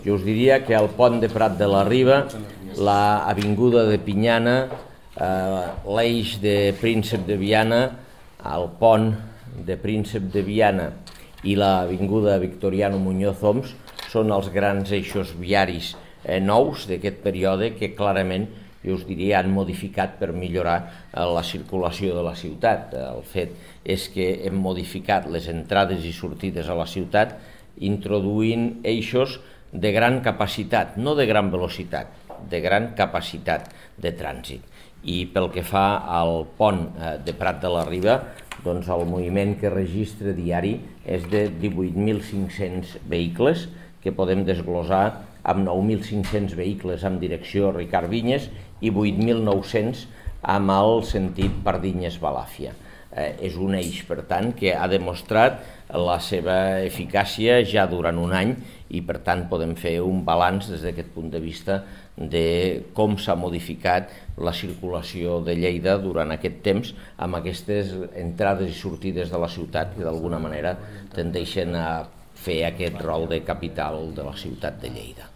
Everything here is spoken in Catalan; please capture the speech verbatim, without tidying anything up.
Jo us diria que al pont de Prat de la Riba, l'avinguda de Pinyana, eh, l'eix de Príncep de Viana, el pont de Príncep de Viana i l'avinguda Victoriano Muñoz Oms són els grans eixos viaris eh, nous d'aquest període que clarament, jo us diria, han modificat per millorar eh, la circulació de la ciutat. El fet és que hem modificat les entrades i sortides a la ciutat introduint eixos de gran capacitat, no de gran velocitat, de gran capacitat de trànsit. I pel que fa al pont de Prat de la Riba, doncs el moviment que registra diari és de divuit mil cinc-cents vehicles, que podem desglosar amb nou mil cinc-cents vehicles amb direcció Ricard Vinyes i vuit mil nou-cents amb el sentit Pardinyes-Balàfia. Eh, és un eix, per tant, que ha demostrat la seva eficàcia ja durant un any i, per tant, podem fer un balanç des d'aquest punt de vista de com s'ha modificat la circulació de Lleida durant aquest temps amb aquestes entrades i sortides de la ciutat que d'alguna manera tendeixen a fer aquest rol de capital de la ciutat de Lleida.